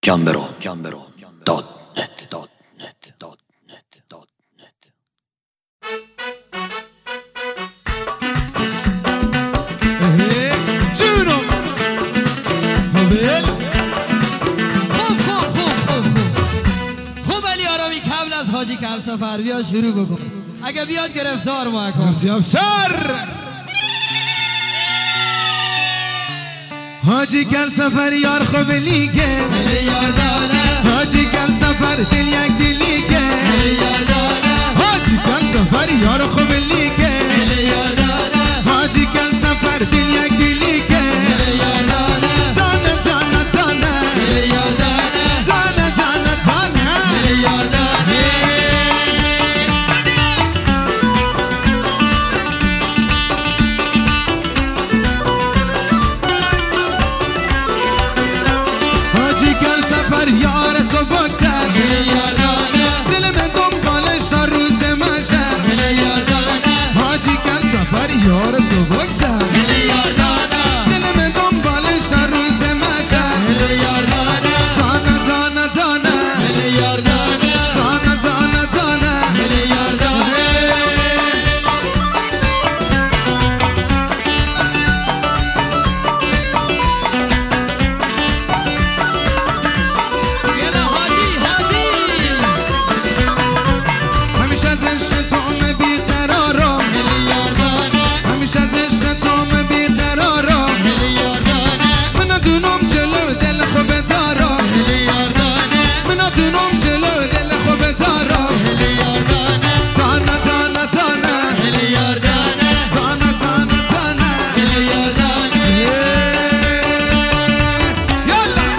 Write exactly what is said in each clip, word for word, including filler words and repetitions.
Gambero, Gambero, dot net, dot net, dot net, dot net. جونو هبل خوب خوب خوب خوب خوب علی آرامی قبل از حاجی کل سفر بیا شروع بکن. اگه بیاد گرفتار ما کن. مرسی افشار حاجی کل سفر یار خوب لیگه حاجی کل سفر دل یک دلیگه حاجی کل سفر یار خوب لیگه حاجی کل سفر دل یک دلیگه زانه زانه زانه زانه زانه زانه حاجی کل سفر یار سو بگذر دل من دنبالش تا روز محشر حاجی کل سفر یار سو بگذر دل من دنبالش تا روز محشر زانه زانه زانه زانه زانه زانه یلا حاجی حاجی همیشه از عشق تو من بیقرارم همیشه از عشق تو من بیقرارم من ندونم جلو دل خوب دارم من ندونم جلو دل خوب دارم تانه تانه تانه تانه تانه تانه یالا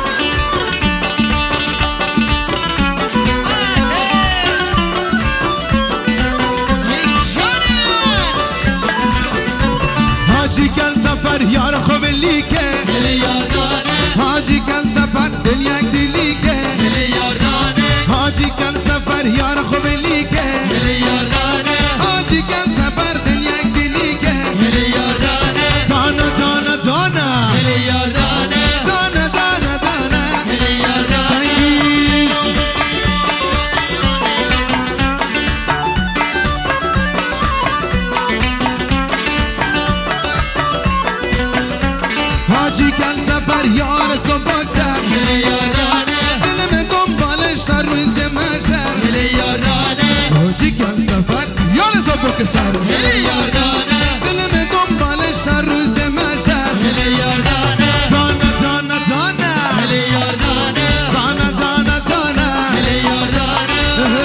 حاجی کل سفر یار خوب لیگه حاجی کل سفر دل یک دلیگه حاجی کل سفر یار خوب لیگه حاجی کل سفر دل یک دلیگه تانه تانه تانه تانه تانه تانه چنگیز حاجی کل سفر یار سو بگذر دل من دنبالش تا روز محشر حاجی کل سفر یار سو بگذر دل من دنبالش تا روز محشر تانه تانه تانه تانه تانه تانه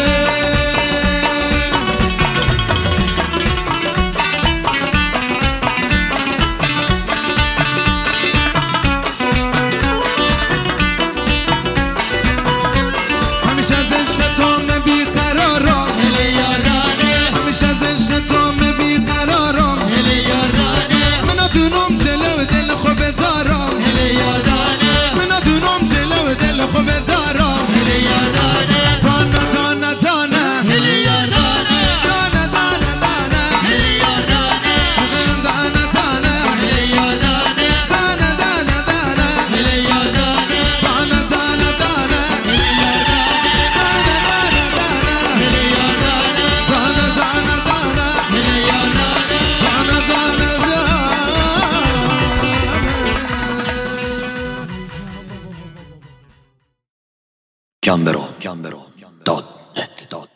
همیشه از عشق تو من بیقرارم همیشه از عشق تو من بیقرارم من ندونم جلو دل خوب دارم من ندونم جلو دل خوب دارم تانه تانه تانه تانه تانه تانه تانه تانه تانه تانه Gambero, Gambero, dot net, dot